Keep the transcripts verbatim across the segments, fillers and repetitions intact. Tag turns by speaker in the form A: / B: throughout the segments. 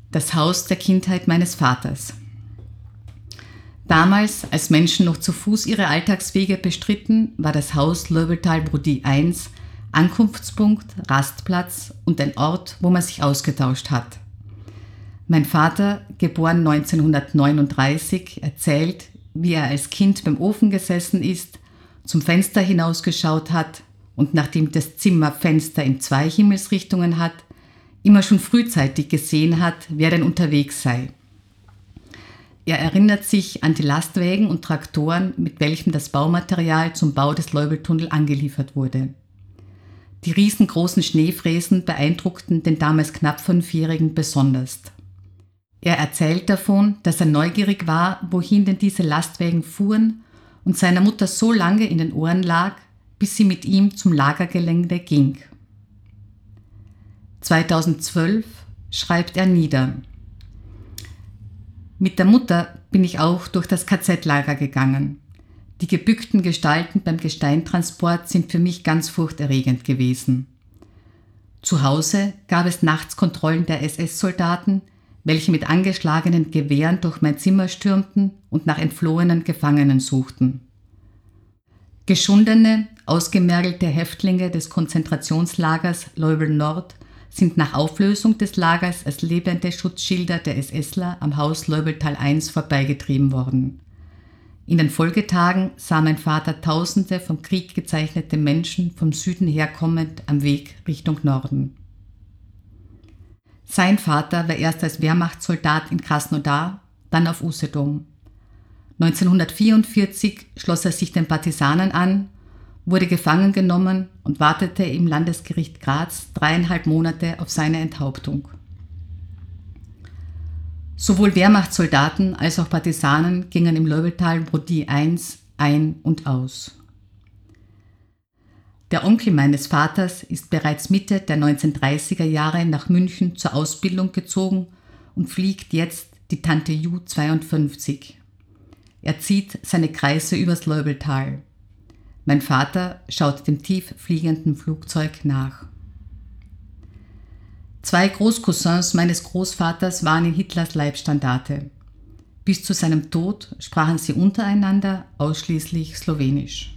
A: Das Haus der Kindheit meines Vaters. Damals, als Menschen noch zu Fuß ihre Alltagswege bestritten, war das Haus Löbeltal-Brody eins Ankunftspunkt, Rastplatz und ein Ort, wo man sich ausgetauscht hat. Mein Vater, geboren neunzehnhundertneununddreißig, erzählt, wie er als Kind beim Ofen gesessen ist, zum Fenster hinausgeschaut hat und nachdem das Zimmer Fenster in zwei Himmelsrichtungen hat, immer schon frühzeitig gesehen hat, wer denn unterwegs sei. Er erinnert sich an die Lastwägen und Traktoren, mit welchem das Baumaterial zum Bau des Leubeltunnel angeliefert wurde. Die riesengroßen Schneefräsen beeindruckten den damals knapp Fünfjährigen besonders. Er erzählt davon, dass er neugierig war, wohin denn diese Lastwägen fuhren und seiner Mutter so lange in den Ohren lag, bis sie mit ihm zum Lagergelände ging. zweitausendzwölf schreibt er nieder: Mit der Mutter bin ich auch durch das K Z-Lager gegangen. Die gebückten Gestalten beim Gesteintransport sind für mich ganz furchterregend gewesen. Zu Hause gab es nachts Kontrollen der S S-Soldaten, welche mit angeschlagenen Gewehren durch mein Zimmer stürmten und nach entflohenen Gefangenen suchten. Geschundene, ausgemergelte Häftlinge des Konzentrationslagers Leubel-Nord sind nach Auflösung des Lagers als lebende Schutzschilder der SSler am Haus Löbeltal eins vorbeigetrieben worden. In den Folgetagen sah mein Vater Tausende vom Krieg gezeichnete Menschen vom Süden herkommend am Weg Richtung Norden. Sein Vater war erst als Wehrmachtssoldat in Krasnodar, dann auf Usedom. neunzehnhundertvierundvierzig schloss er sich den Partisanen an, wurde gefangen genommen und wartete im Landesgericht Graz dreieinhalb Monate auf seine Enthauptung. Sowohl Wehrmachtssoldaten als auch Partisanen gingen im Löbeltal-Brody eins ein und aus. Der Onkel meines Vaters ist bereits Mitte der neunzehnhundertdreißiger Jahre nach München zur Ausbildung gezogen und fliegt jetzt die Tante Ju zweiundfünfzig. Er zieht seine Kreise übers Löbeltal. Mein Vater schaut dem tief fliegenden Flugzeug nach. Zwei Großcousins meines Großvaters waren in Hitlers Leibstandarte. Bis zu seinem Tod sprachen sie untereinander ausschließlich Slowenisch.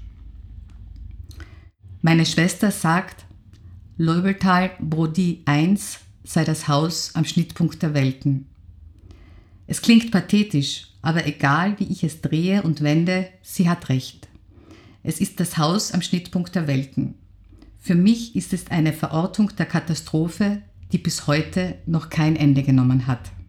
A: Meine Schwester sagt, Löbeltal-Brody eins sei das Haus am Schnittpunkt der Welten. Es klingt pathetisch, aber egal wie ich es drehe und wende, sie hat recht. Es ist das Haus am Schnittpunkt der Welten. Für mich ist es eine Verortung der Katastrophe, die bis heute noch kein Ende genommen hat.